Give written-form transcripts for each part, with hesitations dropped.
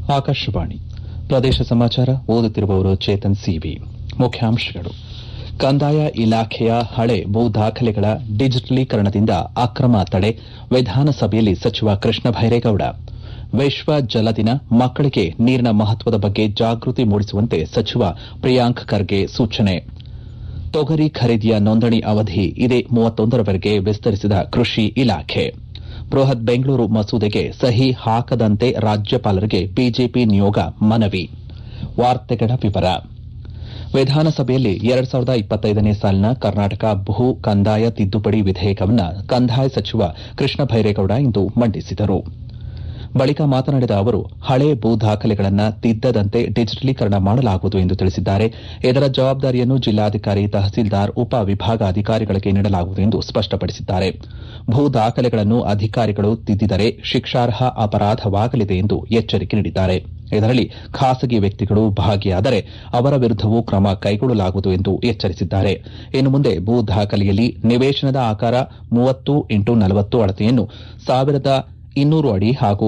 ಆಕಾಶವಾಣಿ ಪ್ರದೇಶ ಸಮಾಚಾರ ಓದುತ್ತಿರುವವರು ಚೇತನ್ ಸಿವಿ. ಮುಖ್ಯಾಂಶಗಳು. ಕಂದಾಯ ಇಲಾಖೆಯ ಹಳೆ ಭೂ ದಾಖಲೆಗಳ ಡಿಜಿಟಲೀಕರಣದಿಂದ ಅಕ್ರಮ ತಡೆ, ವಿಧಾನಸಭೆಯಲ್ಲಿ ಸಚಿವ ಕೃಷ್ಣ ಬೈರೇಗೌಡ. ವಿಶ್ವ ಜಲ ದಿನ, ಮಕ್ಕಳಿಗೆ ನೀರಿನ ಮಹತ್ವದ ಬಗ್ಗೆ ಜಾಗೃತಿ ಮೂಡಿಸುವಂತೆ ಸಚಿವ ಪ್ರಿಯಾಂಕ್ ಖರ್ಗೆ ಸೂಚನೆ. ತೊಗರಿ ಖರೀದಿಯ ನೋಂದಣಿ ಅವಧಿ ಇದೇ 31ರವರೆಗೆ ವಿಸ್ತರಿಸಿದ ಕೃಷಿ ಇಲಾಖೆ. ಬೃಹತ್ ಬೆಂಗಳೂರು ಮಸೂದೆಗೆ ಸಹಿ ಹಾಕದಂತೆ ರಾಜ್ಯಪಾಲರಿಗೆ ಬಿಜೆಪಿ ನಿಯೋಗ ಮನವಿ. ವಾರ್ತೆಗಳ ವಿವರ. ವಿಧಾನಸಭೆಯಲ್ಲಿ 2025ನೇ ಸಾಲಿನ ಕರ್ನಾಟಕ ಭೂ ಕಂದಾಯ ತಿದ್ದುಪಡಿ ವಿಧೇಯಕವನ್ನು ಕಂದಾಯ ಸಚಿವ ಕೃಷ್ಣ ಬೈರೇಗೌಡ ಇಂದು ಮಂಡಿಸಿದರು. ಬಳಿಕ ಮಾತನಾಡಿದ ಅವರು, ಹಳೆ ಭೂ ದಾಖಲೆಗಳನ್ನು ತಿದ್ದದಂತೆ ಡಿಜಿಟಲೀಕರಣ ಮಾಡಲಾಗುವುದು ಎಂದು ತಿಳಿಸಿದ್ದಾರೆ. ಇದರ ಜವಾಬ್ದಾರಿಯನ್ನು ಜಿಲ್ಲಾಧಿಕಾರಿ, ತಹಸೀಲ್ದಾರ್, ಉಪ ವಿಭಾಗಾಧಿಕಾರಿಗಳಿಗೆ ನೀಡಲಾಗುವುದು ಎಂದು ಸ್ಪಷ್ಟಪಡಿಸಿದ್ದಾರೆ. ಭೂ ದಾಖಲೆಗಳನ್ನು ಅಧಿಕಾರಿಗಳು ತಿದ್ದಿದರೆ ಶಿಕ್ಷಾರ್ಹ ಅಪರಾಧವಾಗಲಿದೆ ಎಂದು ಎಚ್ಚರಿಕೆ ನೀಡಿದ್ದಾರೆ. ಇದರಲ್ಲಿ ಖಾಸಗಿ ವ್ಯಕ್ತಿಗಳು ಭಾಗಿಯಾದರೆ ಅವರ ವಿರುದ್ದವೂ ಕ್ರಮ ಕೈಗೊಳ್ಳಲಾಗುವುದು ಎಂದು ಎಚ್ಚರಿಸಿದ್ದಾರೆ. ಇನ್ನು ಮುಂದೆ ಭೂ ದಾಖಲೆಯಲ್ಲಿ ನಿವೇಶನದ ಆಕಾರ 30x40 ಅಳತೆಯನ್ನು 1200 ಅಡಿ ಹಾಗೂ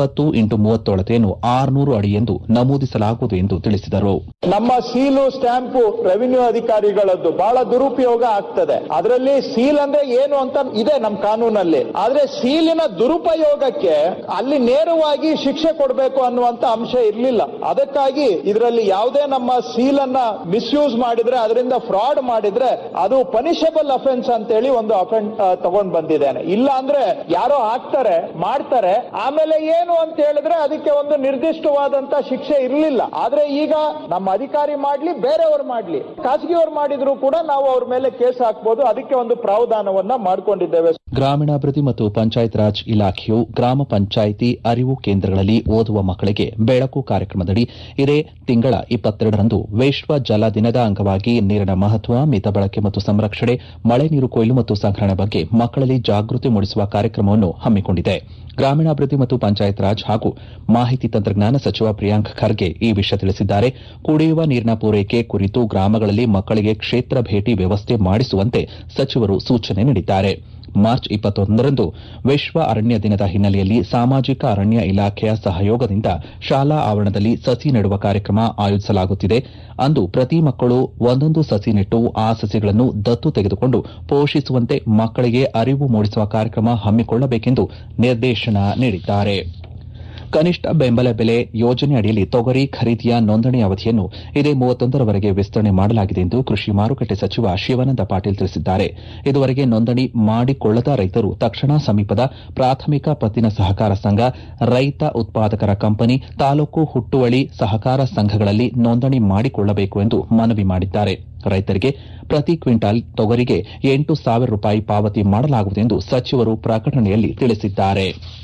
20x30 ಅಳತೆಯನ್ನು 600 ಅಡಿ ಎಂದು ನಮೂದಿಸಲಾಗುವುದು ಎಂದು ತಿಳಿಸಿದರು. ನಮ್ಮ ಸೀಲು ಸ್ಟ್ಯಾಂಪು ರೆವಿನ್ಯೂ ಅಧಿಕಾರಿಗಳದ್ದು ಬಹಳ ದುರುಪಯೋಗ ಆಗ್ತದೆ. ಅದರಲ್ಲಿ ಸೀಲ್ ಅಂದ್ರೆ ಏನು ಅಂತ ಇದೆ ನಮ್ಮ ಕಾನೂನಲ್ಲಿ. ಆದ್ರೆ ಸೀಲಿನ ದುರುಪಯೋಗಕ್ಕೆ ಅಲ್ಲಿ ನೇರವಾಗಿ ಶಿಕ್ಷೆ ಕೊಡಬೇಕು ಅನ್ನುವಂತ ಅಂಶ ಇರಲಿಲ್ಲ. ಅದಕ್ಕಾಗಿ ಇದರಲ್ಲಿ ಯಾವುದೇ ನಮ್ಮ ಸೀಲ್ ಅನ್ನ ಮಿಸ್ಯೂಸ್ ಮಾಡಿದ್ರೆ, ಅದರಿಂದ ಫ್ರಾಡ್ ಮಾಡಿದ್ರೆ ಅದು ಪನಿಷಬಲ್ ಅಫೆನ್ಸ್ ಅಂತೇಳಿ ಒಂದು ಅಫೆನ್ಸ್ ತಗೊಂಡ್ ಬಂದಿದ್ದೇನೆ. ಇಲ್ಲ ಅಂದ್ರೆ ಯಾರೋ ಹಾಕ್ತಾರೆ, ಮಾಡ್ತಾರೆ, ಆಮೇಲೆ ಏನು ಅಂತ ಹೇಳಿದ್ರೆ ಅದಕ್ಕೆ ಒಂದು ನಿರ್ದಿಷ್ಟವಾದಂತ ಶಿಕ್ಷೆ ಇರಲಿಲ್ಲ. ಆದ್ರೆ ಈಗ ನಮ್ಮ ಅಧಿಕಾರಿ ಮಾಡ್ಲಿ, ಬೇರೆಯವರು ಮಾಡ್ಲಿ, ಖಾಸಗಿಯವರು ಮಾಡಿದ್ರು ಕೂಡ ನಾವು ಅವ್ರ ಮೇಲೆ ಕೇಸ್ ಹಾಕಬಹುದು. ಅದಕ್ಕೆ ಒಂದು ಪ್ರಾವಧಾನವನ್ನ ಮಾಡಿಕೊಂಡಿದ್ದೇವೆ. ಗ್ರಾಮೀಣಾಭಿವೃದ್ಧಿ ಮತ್ತು ಪಂಚಾಯತ್ ರಾಜ್ ಇಲಾಖೆಯು ಗ್ರಾಮ ಪಂಚಾಯಿತಿ ಅರಿವು ಕೇಂದ್ರಗಳಲ್ಲಿ ಓದುವ ಮಕ್ಕಳಿಗೆ ಬೆಳಕು ಕಾರ್ಯಕ್ರಮದಡಿ ಇದೇ ತಿಂಗಳ 22ರಂದು ವಿಶ್ವ ಜಲ ದಿನದ ಅಂಗವಾಗಿ ನೀರಿನ ಮಹತ್ವ, ಮಿತ ಬಳಕೆ ಮತ್ತು ಸಂರಕ್ಷಣೆ, ಮಳೆ ನೀರು ಕೊಯ್ಲು ಮತ್ತು ಸಂಗ್ರಹಣೆ ಬಗ್ಗೆ ಮಕ್ಕಳಲ್ಲಿ ಜಾಗೃತಿ ಮೂಡಿಸುವ ಕಾರ್ಯಕ್ರಮವನ್ನು ಹಮ್ಮಿಕೊಂಡಿದೆ. ಗ್ರಾಮೀಣಾಭಿವೃದ್ಧಿ ಮತ್ತು ಪಂಚಾಯತ್ ರಾಜ್ ಹಾಗೂ ಮಾಹಿತಿ ತಂತ್ರಜ್ಞಾನ ಸಚಿವ ಪ್ರಿಯಾಂಕ್ ಖರ್ಗೆ ಈ ವಿಷಯ ತಿಳಿಸಿದ್ದಾರೆ. ಕುಡಿಯುವ ನೀರಿನ ಪೂರೈಕೆ ಕುರಿತು ಗ್ರಾಮಗಳಲ್ಲಿ ಮಕ್ಕಳಿಗೆ ಕ್ಷೇತ್ರ ಭೇಟಿ ವ್ಯವಸ್ಥೆ ಮಾಡಿಸುವಂತೆ ಸಚಿವರು ಸೂಚನೆ ನೀಡಿದ್ದಾರೆ. ಮಾರ್ಚ್ 21ರಂದು ವಿಶ್ವ ಅರಣ್ಯ ದಿನದ ಹಿನ್ನೆಲೆಯಲ್ಲಿ ಸಾಮಾಜಿಕ ಅರಣ್ಯ ಇಲಾಖೆಯ ಸಹಯೋಗದಿಂದ ಶಾಲಾ ಆವರಣದಲ್ಲಿ ಸಸಿ ನೆಡುವ ಕಾರ್ಯಕ್ರಮ ಆಯೋಜಿಸಲಾಗುತ್ತಿದೆ. ಅಂದು ಪ್ರತಿ ಮಕ್ಕಳು ಒಂದೊಂದು ಸಸಿ ನೆಟ್ಟು ಆ ಸಸಿಗಳನ್ನು ದತ್ತು ತೆಗೆದುಕೊಂಡು ಪೋಷಿಸುವಂತೆ ಮಕ್ಕಳಿಗೆ ಅರಿವು ಮೂಡಿಸುವ ಕಾರ್ಯಕ್ರಮ ಹಮ್ಮಿಕೊಳ್ಳಬೇಕೆಂದು ನಿರ್ದೇಶನ ನೀಡಿದ್ದಾರೆ. ಕನಿಷ್ಠ ಬೆಂಬಲ ಬೆಲೆ ಯೋಜನೆ ಅಡಿಯಲ್ಲಿ ತೊಗರಿ ಖರೀದಿಯ ನೋಂದಣಿ ಅವಧಿಯನ್ನು ಇದೇ 31ರವರೆಗೆ ವಿಸ್ತರಣೆ ಮಾಡಲಾಗಿದೆ ಎಂದು ಕೃಷಿ ಮಾರುಕಟ್ಟೆ ಸಚಿವ ಶಿವಾನಂದ ಪಾಟೀಲ್ ತಿಳಿಸಿದ್ದಾರೆ. ಇದುವರೆಗೆ ನೋಂದಣಿ ಮಾಡಿಕೊಳ್ಳದ ರೈತರು ತಕ್ಷಣ ಸಮೀಪದ ಪ್ರಾಥಮಿಕ ಪತ್ತಿನ ಸಹಕಾರ ಸಂಘ, ರೈತ ಉತ್ಪಾದಕರ ಕಂಪನಿ, ತಾಲೂಕು ಹುಟ್ಟುವಳಿ ಸಹಕಾರ ಸಂಘಗಳಲ್ಲಿ ನೋಂದಣಿ ಮಾಡಿಕೊಳ್ಳಬೇಕು ಎಂದು ಮನವಿ ಮಾಡಿದ್ದಾರೆ. ರೈತರಿಗೆ ಪ್ರತಿ ಕ್ವಿಂಟಾಲ್ ತೊಗರಿಗೆ 8,000 ರೂಪಾಯಿ ಪಾವತಿ ಮಾಡಲಾಗುವುದು ಎಂದು ಸಚಿವರು ಪ್ರಕಟಣೆಯಲ್ಲಿ ತಿಳಿಸಿದ್ದಾರೆ.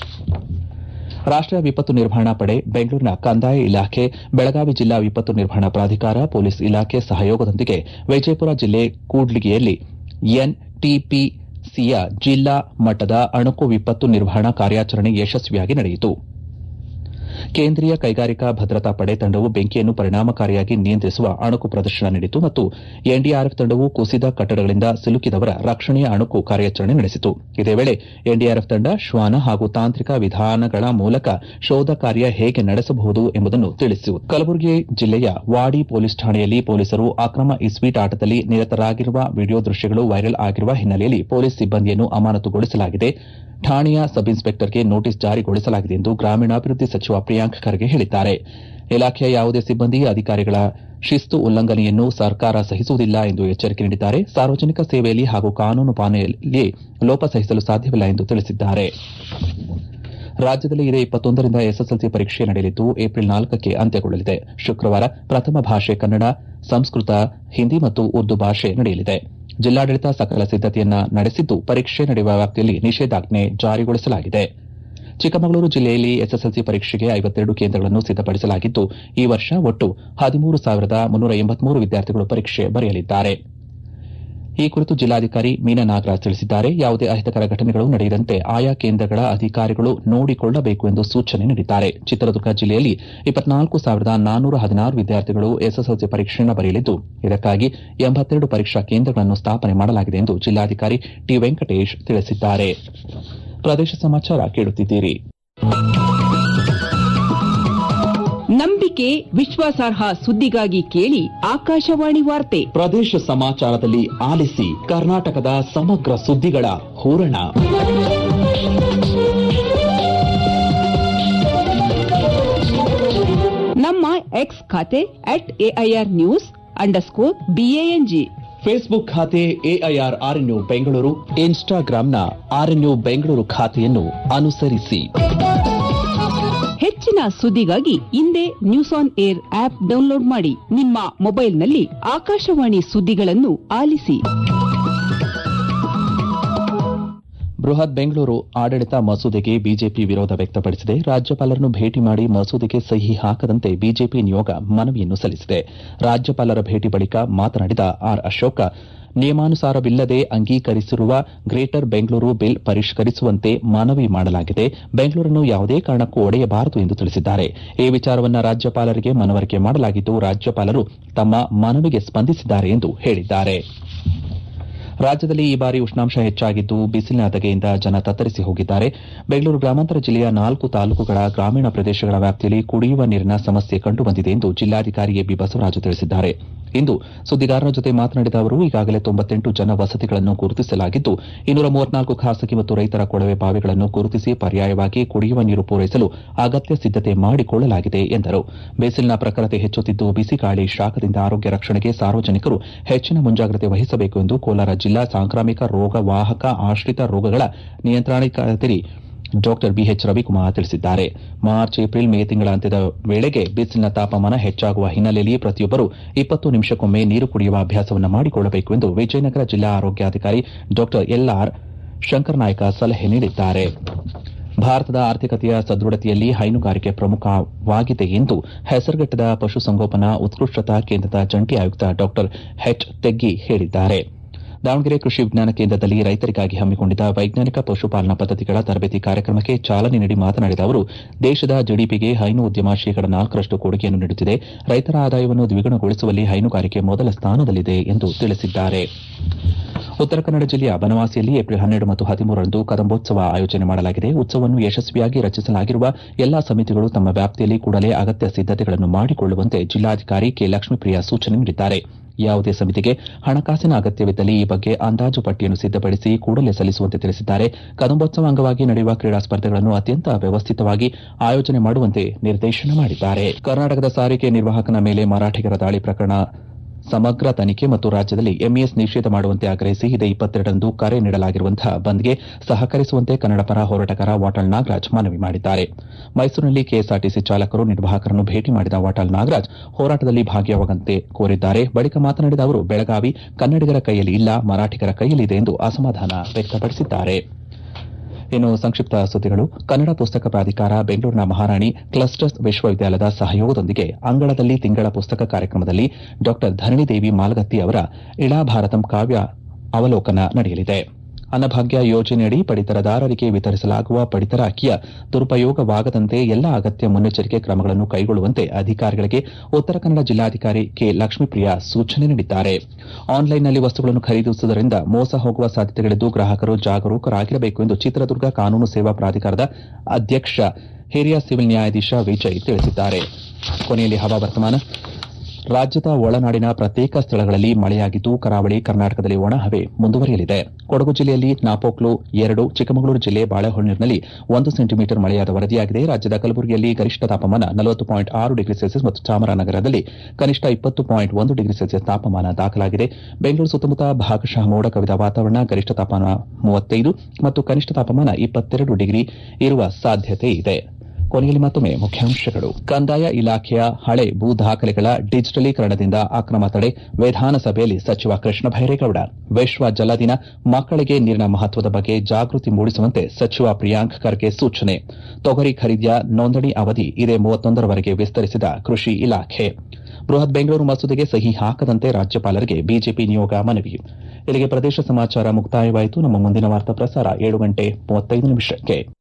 ರಾಷ್ಟೀಯ ವಿಪತ್ತು ನಿರ್ವಹಣಾ ಪಡೆ, ಬೆಂಗಳೂರಿನ ಕಂದಾಯ ಇಲಾಖೆ, ಬೆಳಗಾವಿ ಜಿಲ್ಲಾ ವಿಪತ್ತು ನಿರ್ವಹಣಾ ಪ್ರಾಧಿಕಾರ, ಪೊಲೀಸ್ ಇಲಾಖೆ ಸಹಯೋಗದೊಂದಿಗೆ ವಿಜಯಪುರ ಜಿಲ್ಲೆ ಕೂಡ್ಲಿಗಿಯಲ್ಲಿ ಎನ್ಟಿಪಿಸಿಯ ಜಿಲ್ಲಾ ಮಟ್ಟದ ಅಣುಕು ವಿಪತ್ತು ನಿರ್ವಹಣಾ ಕಾರ್ಯಾಚರಣೆ ಯಶಸ್ವಿಯಾಗಿ ನಡೆಯಿತು. ಕೇಂದ್ರೀಯ ಕೈಗಾರಿಕಾ ಭದ್ರತಾ ಪಡೆ ತಂಡವು ಬೆಂಕಿಯನ್ನು ಪರಿಣಾಮಕಾರಿಯಾಗಿ ನಿಯಂತ್ರಿಸುವ ಅಣುಕು ಪ್ರದರ್ಶನ ನೀಡಿತು ಮತ್ತು ಎನ್ಡಿಆರ್ಎಫ್ ತಂಡವು ಕುಸಿದ ಕಟ್ಟಡಗಳಿಂದ ಸಿಲುಕಿದವರ ರಕ್ಷಣೆಯ ಅಣುಕು ಕಾರ್ಯಾಚರಣೆ ನಡೆಸಿತು. ಇದೇ ವೇಳೆ ಎನ್ಡಿಆರ್ಎಫ್ ತಂಡ ಶ್ವಾನ ಹಾಗೂ ತಾಂತ್ರಿಕ ವಿಧಾನಗಳ ಮೂಲಕ ಶೋಧ ಕಾರ್ಯ ಹೇಗೆ ನಡೆಸಬಹುದು ಎಂಬುದನ್ನು ತಿಳಿಸಿತು. ಕಲಬುರಗಿ ಜಿಲ್ಲೆಯ ವಾಡಿ ಪೊಲೀಸ್ ಠಾಣೆಯಲ್ಲಿ ಪೊಲೀಸರು ಅಕ್ರಮ ಇಸ್ವೀಟ್ ಆಟದಲ್ಲಿ ನಿರತರಾಗಿರುವ ವಿಡಿಯೋ ದೃಶ್ಯಗಳು ವೈರಲ್ ಆಗಿರುವ ಹಿನ್ನೆಲೆಯಲ್ಲಿ ಪೊಲೀಸ್ ಸಿಬ್ಬಂದಿಯನ್ನು ಅಮಾನತುಗೊಳಿಸಲಾಗಿದೆ. ಠಾಣೆಯ ಸಬ್ ಇನ್ಸ್ಪೆಕ್ಟರ್ಗೆ ನೋಟಿಸ್ ಜಾರಿಗೊಳಿಸಲಾಗಿದೆ ಎಂದು ಗ್ರಾಮೀಣಾಭಿವೃದ್ಧಿ ಸಚಿವ ಪ್ರಿಯಾಂಕ್ ಖರ್ಗೆ ಹೇಳಿದ್ದಾರೆ. ಇಲಾಖೆಯ ಯಾವುದೇ ಸಿಬ್ಬಂದಿ, ಅಧಿಕಾರಿಗಳ ಶಿಸ್ತು ಉಲ್ಲಂಘನೆಯನ್ನು ಸರ್ಕಾರ ಸಹಿಸುವುದಿಲ್ಲ ಎಂದು ಎಚ್ಚರಿಕೆ ನೀಡಿದ್ದಾರೆ. ಸಾರ್ವಜನಿಕ ಸೇವೆಯಲ್ಲಿ ಹಾಗೂ ಕಾನೂನು ಪಾಲನೆಯಲ್ಲಿ ಲೋಪ ಸಹಿಸಲು ಸಾಧ್ಯವಿಲ್ಲ ಎಂದು ತಿಳಿಸಿದ್ದಾರೆ. ರಾಜ್ಯದಲ್ಲಿ ಇದೇ 21ರಿಂದ ಎಸ್ಎಸ್ಎಲ್ಸಿ ಪರೀಕ್ಷೆ ನಡೆಯಲಿದ್ದು ಏಪ್ರಿಲ್ 4ಕ್ಕೆ ಅಂತ್ಯಗೊಳ್ಳಲಿದೆ. ಶುಕ್ರವಾರ ಪ್ರಥಮ ಭಾಷೆ ಕನ್ನಡ, ಸಂಸ್ಕೃತ, ಹಿಂದಿ ಮತ್ತು ಉರ್ದು ಭಾಷೆ ನಡೆಯಲಿದೆ. ಜಿಲ್ಲಾಡಳಿತ ಸಕಲ ಸಿದ್ದತೆಯನ್ನ ನಡೆಸಿದ್ದು ಪರೀಕ್ಷೆ ನಡೆಯುವ ವ್ಯಾಪ್ತಿಯಲ್ಲಿ ನಿಷೇಧಾಜ್ಞೆ ಜಾರಿಗೊಳಿಸಲಾಗಿದೆ. ಚಿಕ್ಕಮಗಳೂರು ಜಿಲ್ಲೆಯಲ್ಲಿ ಎಸ್ಎಸ್ಎಲ್ಸಿ ಪರೀಕ್ಷೆಗೆ 52 ಕೇಂದ್ರಗಳನ್ನು ಸಿದ್ದಪಡಿಸಲಾಗಿದ್ದು ಈ ವರ್ಷ ಒಟ್ಟು 13,383 ವಿದ್ಯಾರ್ಥಿಗಳು ಪರೀಕ್ಷೆ ಬರೆಯಲಿದ್ದಾರೆ. ಈ ಕುರಿತು ಜಿಲ್ಲಾಧಿಕಾರಿ ಮೀನಾ ನಾಗರಾಜ್ ತಿಳಿಸಿದ್ದಾರೆ. ಯಾವುದೇ ಅಹಿತಕರ ಘಟನೆಗಳು ನಡೆಯದಂತೆ ಆಯಾ ಕೇಂದ್ರಗಳ ಅಧಿಕಾರಿಗಳು ನೋಡಿಕೊಳ್ಳಬೇಕು ಎಂದು ಸೂಚನೆ ನೀಡಿದ್ದಾರೆ. ಚಿತ್ರದುರ್ಗ ಜಿಲ್ಲೆಯಲ್ಲಿ 24,416 ವಿದ್ಯಾರ್ಥಿಗಳು ಎಸ್ಎಸ್ಎಲ್ಸಿ ಪರೀಕ್ಷೆಯನ್ನು ಬರೆಯಲಿದ್ದು ಇದಕ್ಕಾಗಿ 82 ಪರೀಕ್ಷಾ ಕೇಂದ್ರಗಳನ್ನು ಸ್ಥಾಪನೆ ಮಾಡಲಾಗಿದೆ ಎಂದು ಜಿಲ್ಲಾಧಿಕಾರಿ ಟಿ ವೆಂಕಟೇಶ್ ತಿಳಿಸಿದ್ದಾರೆ. ಪ್ರದೇಶ ಸಮಾಚಾರ ಕೇಳುತ್ತಿದ್ದೀರಿ. ನಂಬಿಕೆ ವಿಶ್ವಾಸಾರ್ಹ ಸುದ್ದಿಗಾಗಿ ಕೇಳಿ ಆಕಾಶವಾಣಿ ವಾರ್ತೆ. ಪ್ರದೇಶ ಸಮಾಚಾರದಲ್ಲಿ ಆಲಿಸಿ ಕರ್ನಾಟಕದ ಸಮಗ್ರ ಸುದ್ದಿಗಳ ಹೂರಣ. ನಮ್ಮ ಎಕ್ಸ್ ಖಾತೆ @AIRnews_BANG, ಫೇಸ್ಬುಕ್ ಖಾತೆ AIRRNU ಬೆಂಗಳೂರು, ಇನ್ಸ್ಟಾಗ್ರಾಂನ RNU ಬೆಂಗಳೂರು ಖಾತೆಯನ್ನು ಅನುಸರಿಸಿ. ಹೆಚ್ಚಿನ ಸುದ್ದಿಗಾಗಿ ಇಂದೇ news on air app download ಮಾಡಿ. ನಿಮ್ಮ ಮೊಬೈಲ್ನಲ್ಲಿ ಆಕಾಶವಾಣಿ ಸುದ್ದಿಗಳನ್ನು ಆಲಿಸಿ. ಬೃಹತ್ ಬೆಂಗಳೂರು ಆಡಳಿತ ಮಸೂದೆಗೆ ಬಿಜೆಪಿ ವಿರೋಧ ವ್ಯಕ್ತಪಡಿಸಿದೆ. ರಾಜ್ಯಪಾಲರನ್ನು ಭೇಟಿ ಮಾಡಿ ಮಸೂದೆಗೆ ಸಹಿ ಹಾಕದಂತೆ ಬಿಜೆಪಿ ನಿಯೋಗ ಮನವಿಯನ್ನು ಸಲ್ಲಿಸಿದೆ. ರಾಜ್ಯಪಾಲರ ಭೇಟಿ ಬಳಿಕ ಮಾತನಾಡಿದ ಆರ್ ಅಶೋಕ, ನಿಯಮಾನುಸಾರವಿಲ್ಲದೆ ಅಂಗೀಕರಿಸಿರುವ ಗ್ರೇಟರ್ ಬೆಂಗಳೂರು ಬಿಲ್ ಪರಿಷ್ಕರಿಸುವಂತೆ ಮನವಿ ಮಾಡಲಾಗಿದೆ. ಬೆಂಗಳೂರನ್ನು ಯಾವುದೇ ಕಾರಣಕ್ಕೂ ಒಡೆಯಬಾರದು ಎಂದು ತಿಳಿಸಿದ್ದಾರೆ. ಈ ವಿಚಾರವನ್ನು ರಾಜ್ಯಪಾಲರಿಗೆ ಮನವರಿಕೆ ಮಾಡಲಾಗಿದ್ದು, ರಾಜ್ಯಪಾಲರು ತಮ್ಮ ಮನವಿಗೆ ಸ್ಪಂದಿಸಿದ್ದಾರೆ ಎಂದು ಹೇಳಿದ್ದಾರೆ. ರಾಜ್ಯದಲ್ಲಿ ಈ ಬಾರಿ ಉಷ್ಣಾಂಶ ಹೆಚ್ಚಾಗಿದ್ದು, ಬಿಸಿಲಿನ ಧಗೆಯಿಂದ ಜನ ತತ್ತರಿಸಿ ಹೋಗಿದ್ದಾರೆ. ಬೆಂಗಳೂರು ಗ್ರಾಮಾಂತರ ಜಿಲ್ಲೆಯ 4 ತಾಲೂಕುಗಳ ಗ್ರಾಮೀಣ ಪ್ರದೇಶಗಳ ವ್ಯಾಪ್ತಿಯಲ್ಲಿ ಕುಡಿಯುವ ನೀರಿನ ಸಮಸ್ಯೆ ಕಂಡುಬಂದಿದೆ ಎಂದು ಜಿಲ್ಲಾಧಿಕಾರಿ ಎಬಿ ಬಸವರಾಜು ತಿಳಿಸಿದ್ದಾರೆ. ಇಂದು ಸುದ್ದಿಗಾರರ ಜೊತೆ ಮಾತನಾಡಿದ ಅವರು, ಈಗಾಗಲೇ 98 ಜನ ವಸತಿಗಳನ್ನು ಗುರುತಿಸಲಾಗಿದ್ದು, 234 ಖಾಸಗಿ ಮತ್ತು ರೈತರ ಕೊಳವೆ ಬಾವಿಗಳನ್ನು ಗುರುತಿಸಿ ಪರ್ಯಾಯವಾಗಿ ಕುಡಿಯುವ ನೀರು ಪೂರೈಸಲು ಅಗತ್ಯ ಸಿದ್ದತೆ ಮಾಡಿಕೊಳ್ಳಲಾಗಿದೆ ಎಂದರು. ಬಿಸಿಲಿನ ಪ್ರಖರತೆ ಹೆಚ್ಚುತ್ತಿದ್ದು, ಬಿಸಿ ಗಾಳಿ ಶಾಖದಿಂದ ಆರೋಗ್ಯ ರಕ್ಷಣೆಗೆ ಸಾರ್ವಜನಿಕರು ಹೆಚ್ಚಿನ ಮುಂಜಾಗ್ರತೆ ವಹಿಸಬೇಕು ಎಂದು ಕೋಲಾರ ಜಿಲ್ಲಾ ಸಾಂಕ್ರಾಮಿಕ ರೋಗ ವಾಹಕ ಆಶ್ರಿತ ರೋಗಗಳ ನಿಯಂತ್ರಣಾಧಿಕಾರಿ ಡಾ ಬಿಎಚ್ ರವಿಕುಮಾರ್ ತಿಳಿಸಿದ್ದಾರೆ. ಮಾರ್ಚ್, ಏಪ್ರಿಲ್, ಮೇ ತಿಂಗಳ ಅಂತ್ಯದ ವೇಳೆಗೆ ಬಿಸಿಲಿನ ತಾಪಮಾನ ಹೆಚ್ಚಾಗುವ ಹಿನ್ನೆಲೆಯಲ್ಲಿ ಪ್ರತಿಯೊಬ್ಬರು 20 ನಿಮಿಷಕ್ಕೊಮ್ಮೆ ನೀರು ಕುಡಿಯುವ ಅಭ್ಯಾಸವನ್ನು ಮಾಡಿಕೊಳ್ಳಬೇಕು ಎಂದು ವಿಜಯನಗರ ಜಿಲ್ಲಾ ಆರೋಗ್ಯಾಧಿಕಾರಿ ಡಾ ಎಲ್ಆರ್ ಶಂಕರನಾಯ್ಕ ಸಲಹೆ ನೀಡಿದ್ದಾರೆ. ಭಾರತದ ಆರ್ಥಿಕತೆಯ ಸದೃಢತೆಯಲ್ಲಿ ಹೈನುಗಾರಿಕೆ ಪ್ರಮುಖವಾಗಿದೆ ಎಂದು ಹೆಸರುಘಟ್ಟದ ಪಶುಸಂಗೋಪನಾ ಉತ್ಕೃಷ್ಟತಾ ಕೇಂದ್ರದ ಜಂಟಿ ಆಯುಕ್ತ ಡಾ ಎಚ್ ತೆಗ್ಗಿ ಹೇಳಿದ್ದಾರೆ. ದಾವಣಗೆರೆ ಕೃಷಿ ವಿಜ್ಞಾನ ಕೇಂದ್ರದಲ್ಲಿ ರೈತರಿಗಾಗಿ ಹಮ್ಮಿಕೊಂಡಿದ್ದ ವೈಜ್ಞಾನಿಕ ಪಶುಪಾಲನಾ ಪದ್ದತಿಗಳ ತರಬೇತಿ ಕಾರ್ಯಕ್ರಮಕ್ಕೆ ಚಾಲನೆ ನೀಡಿ ಮಾತನಾಡಿದ ಅವರು, ದೇಶದ ಜಿಡಿಪಿಗೆ ಹೈನು ಉದ್ಯಮ 4% ಕೊಡುಗೆಯನ್ನು ನೀಡುತ್ತಿದೆ. ರೈತರ ಆದಾಯವನ್ನು ದ್ವಿಗುಣಗೊಳಿಸುವಲ್ಲಿ ಹೈನುಗಾರಿಕೆ ಮೊದಲ ಸ್ಥಾನದಲ್ಲಿದೆ ಎಂದು ತಿಳಿಸಿದ್ದಾರೆ. ಉತ್ತರ ಕನ್ನಡ ಜಿಲ್ಲೆಯ ಬನವಾಸಿಯಲ್ಲಿ ಏಪ್ರಿಲ್ 12 ಮತ್ತು 13ರಂದು ಕದಂಬೋತ್ಸವ ಆಯೋಜನೆ ಮಾಡಲಾಗಿದೆ. ಉತ್ಸವವನ್ನು ಯಶಸ್ವಿಯಾಗಿ ರಚಿಸಲಾಗಿರುವ ಎಲ್ಲಾ ಸಮಿತಿಗಳು ತಮ್ಮ ವ್ಯಾಪ್ತಿಯಲ್ಲಿ ಕೂಡಲೇ ಅಗತ್ಯ ಸಿದ್ದತೆಗಳನ್ನು ಮಾಡಿಕೊಳ್ಳುವಂತೆ ಜಿಲ್ಲಾಧಿಕಾರಿ ಕೆ ಲಕ್ಷ್ಮೀಪ್ರಿಯಾ ಸೂಚನೆ ನೀಡಿದ್ದಾರೆ. ಯಾವುದೇ ಸಮಿತಿಗೆ ಹಣಕಾಸಿನ ಅಗತ್ಯವಿದ್ದಲ್ಲಿ ಈ ಬಗ್ಗೆ ಅಂದಾಜು ಪಟ್ಟಿಯನ್ನು ಸಿದ್ದಪಡಿಸಿ ಕೂಡಲೇ ಸಲ್ಲಿಸುವಂತೆ ತಿಳಿಸಿದ್ದಾರೆ. ಕದಂಬೋತ್ಸವ ಅಂಗವಾಗಿ ನಡೆಯುವ ಕ್ರೀಡಾ ಸ್ಪರ್ಧೆಗಳನ್ನು ಅತ್ಯಂತ ವ್ಯವಸ್ಥಿತವಾಗಿ ಆಯೋಜನೆ ಮಾಡುವಂತೆ ನಿರ್ದೇಶನ ಮಾಡಿದ್ದಾರೆ. ಕರ್ನಾಟಕದ ಸಾರಿಗೆ ನಿರ್ವಾಹಕನ ಮೇಲೆ ಮರಾಠಿಗರ ದಾಳಿ ಪ್ರಕರಣ ಸಮಗ್ರ ತನಿಖೆ ಮತ್ತು ರಾಜ್ಯದಲ್ಲಿ ಎಂಇಎಸ್ ನಿಷೇಧ ಮಾಡುವಂತೆ ಆಗ್ರಹಿಸಿ ಇದೇ 22ರಂದು ಕರೆ ನೀಡಲಾಗಿರುವಂತಹ ಬಂದ್ಗೆ ಸಹಕರಿಸುವಂತೆ ಕನ್ನಡ ಪರ ಹೋರಾಟಗಾರ ವಾಟಾಳ್ ನಾಗರಾಜ್ ಮನವಿ ಮಾಡಿದ್ದಾರೆ. ಮೈಸೂರಿನಲ್ಲಿ ಕೆಎಸ್ಆರ್ಟಿಸಿ ಚಾಲಕರು ನಿರ್ವಾಹಕರನ್ನು ಭೇಟಿ ಮಾಡಿದ ವಾಟಾಳ್ ನಾಗರಾಜ್ ಹೋರಾಟದಲ್ಲಿ ಭಾಗಿಯಾಗುವಂತೆ ಕೋರಿದ್ದಾರೆ. ಬಳಿಕ ಮಾತನಾಡಿದ ಅವರು, ಬೆಳಗಾವಿ ಕನ್ನಡಿಗರ ಕೈಯಲ್ಲಿ ಇಲ್ಲ, ಮರಾಠಿಗರ ಕೈಯಲ್ಲಿದೆ ಎಂದು ಅಸಮಾಧಾನ ವ್ಯಕ್ತಪಡಿಸಿದ್ದಾರೆ. ಇನ್ನು ಸಂಕ್ಷಿಪ್ತ ಸುದ್ದಿಗಳು. ಕನ್ನಡ ಪುಸ್ತಕ ಪ್ರಾಧಿಕಾರ ಬೆಂಗಳೂರಿನ ಮಹಾರಾಣಿ ಕ್ಲಸ್ಟರ್ ವಿಶ್ವವಿದ್ಯಾಲಯದ ಸಹಯೋಗದೊಂದಿಗೆ ಅಂಗಳದಲ್ಲಿ ತಿಂಗಳ ಪುಸ್ತಕ ಕಾರ್ಯಕ್ರಮದಲ್ಲಿ ಡಾ ಧರಣಿದೇವಿ ಮಾಲಗತ್ತಿ ಅವರ ಇಳಾ ಭಾರತಂ ಕಾವ್ಯ ಅವಲೋಕನ ನಡೆಯಲಿದೆ. ಅನ್ನಭಾಗ್ಯ ಯೋಜನೆಯಡಿ ಪಡಿತರದಾರರಿಗೆ ವಿತರಿಸಲಾಗುವ ಪಡಿತರ ಅಕ್ಕಿಯ ದುರುಪಯೋಗವಾಗದಂತೆ ಎಲ್ಲಾ ಅಗತ್ಯ ಮುನ್ನೆಚ್ಚರಿಕೆ ಕ್ರಮಗಳನ್ನು ಕೈಗೊಳ್ಳುವಂತೆ ಅಧಿಕಾರಿಗಳಿಗೆ ಉತ್ತರ ಕನ್ನಡ ಜಿಲ್ಲಾಧಿಕಾರಿ ಕೆ ಲಕ್ಷ್ಮೀಪ್ರಿಯಾ ಸೂಚನೆ ನೀಡಿದ್ದಾರೆ. ಆನ್ಲೈನ್ನಲ್ಲಿ ವಸ್ತುಗಳನ್ನು ಖರೀದಿಸುವುದರಿಂದ ಮೋಸ ಹೋಗುವ ಸಾಧ್ಯತೆಗಳಿದ್ದು ಗ್ರಾಹಕರು ಜಾಗರೂಕರಾಗಿರಬೇಕು ಎಂದು ಚಿತ್ರದುರ್ಗ ಕಾನೂನು ಸೇವಾ ಪ್ರಾಧಿಕಾರದ ಅಧ್ಯಕ್ಷ ಹಿರಿಯ ಸಿವಿಲ್ ನ್ಯಾಯಾಧೀಶ ವಿಜಯ್ ತಿಳಿಸಿದ್ದಾರೆ. ಕೊನೆಯಲ್ಲಿ ಹವಾವರ್ತಮಾನ. ರಾಜ್ಯದ ಒಳನಾಡಿನ ಪ್ರತ್ಯೇಕ ಸ್ಥಳಗಳಲ್ಲಿ ಮಳೆಯಾಗಿದ್ದು, ಕರಾವಳಿ ಕರ್ನಾಟಕದಲ್ಲಿ ಒಣಹವೆ ಮುಂದುವರಿಯಲಿದೆ. ಕೊಡಗು ಜಿಲ್ಲೆಯಲ್ಲಿ ನಾಪೋಕ್ಲು 2, ಚಿಕ್ಕಮಗಳೂರು ಜಿಲ್ಲೆ ಬಾಳೆಹೊನ್ನೂರಿನಲ್ಲಿ 1 ಸೆಂಟಿಮೀಟರ್ ಮಳೆಯಾದ ವರದಿಯಾಗಿದೆ. ರಾಜ್ಯದ ಕಲಬುರಗಿಯಲ್ಲಿ ಗರಿಷ್ಠ ತಾಪಮಾನ 40.6 ಡಿಗ್ರಿ ಸೆಲ್ಸಿಯಸ್ ಮತ್ತು ಚಾಮರಾಜನಗರದಲ್ಲಿ ಕನಿಷ್ಠ 20.1 ಡಿಗ್ರಿ ಸೆಲ್ಸಿಯಸ್ ತಾಪಮಾನ ದಾಖಲಾಗಿದೆ. ಬೆಂಗಳೂರು ಸುತ್ತಮುತ್ತ ಭಾಗಶಃ ಮೋಡ ಕವಿದ ವಾತಾವರಣ, ಗರಿಷ್ಠ ತಾಪಮಾನ 35 ಮತ್ತು ಕನಿಷ್ಠ ತಾಪಮಾನ 22 ಡಿಗ್ರಿ ಇರುವ ಸಾಧ್ಯತೆ ಇದೆ. ಕೊನೆಯಲ್ಲಿ ಮತ್ತೊಮ್ಮೆ ಮುಖ್ಯಾಂಶಗಳು. ಕಂದಾಯ ಇಲಾಖೆಯ ಹಳೆ ಭೂ ದಾಖಲೆಗಳ ಡಿಜಿಟಲೀಕರಣದಿಂದ ಅಕ್ರಮ ತಡೆ, ವಿಧಾನಸಭೆಯಲ್ಲಿ ಸಚಿವ ಕೃಷ್ಣ ಬೈರೇಗೌಡ. ವಿಶ್ವ ಜಲ ದಿನ, ಮಕ್ಕಳಿಗೆ ನೀರಿನ ಮಹತ್ವದ ಬಗ್ಗೆ ಜಾಗೃತಿ ಮೂಡಿಸುವಂತೆ ಸಚಿವ ಪ್ರಿಯಾಂಕ್ ಖರ್ಗೆ ಸೂಚನೆ. ತೊಗರಿ ಖರೀದಿಯ ನೋಂದಣಿ ಅವಧಿ ಇದೇ 31ರವರೆಗೆ ವಿಸ್ತರಿಸಿದ ಕೃಷಿ ಇಲಾಖೆ. ಬೃಹತ್ ಬೆಂಗಳೂರು ಮಸೂದೆಗೆ ಸಹಿ ಹಾಕದಂತೆ ರಾಜ್ಯಪಾಲರಿಗೆ ಬಿಜೆಪಿ ನಿಯೋಗ ಮನವಿ. ಇಲ್ಲಿಗೆ ಪ್ರದೇಶ ಸಮಾಚಾರ ಮುಕ್ತಾಯವಾಯಿತು. ನಮ್ಮ ಮುಂದಿನ ವಾರ್ತಾ ಪ್ರಸಾರ 7:35